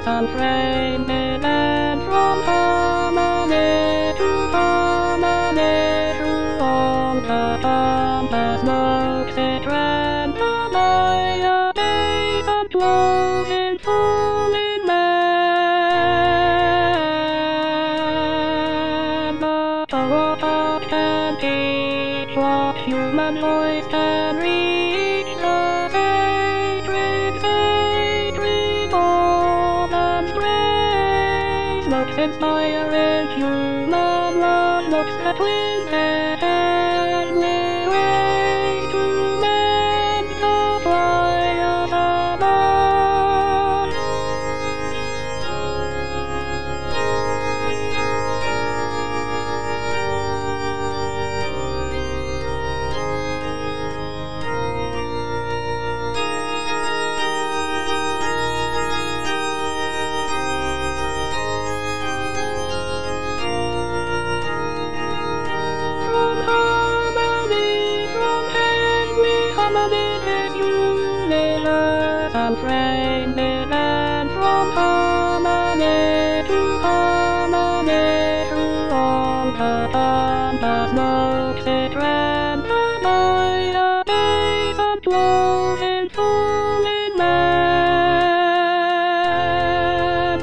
unfriended, and from harmony to harmony, through all the compass smokes it ran, the Maya days of dwells in full in man. But a robot can teach what human voice can reach, the sacred woman's grace. Looks inspiring human love, looks that with heavenly ways to mend the fires above. From heavenly harmony this universe unfriended, and from harmony to harmony, through all the compass smokes it ran, the Maya days of dwells in full in man.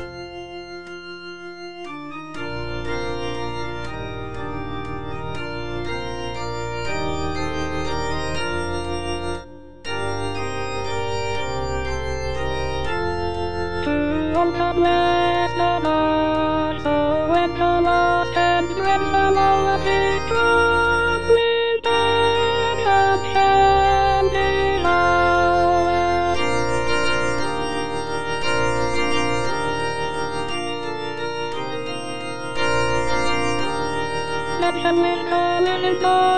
To all the blessed are, so when the lost and dreadful hour is troubling back and candy hour. Let them with the little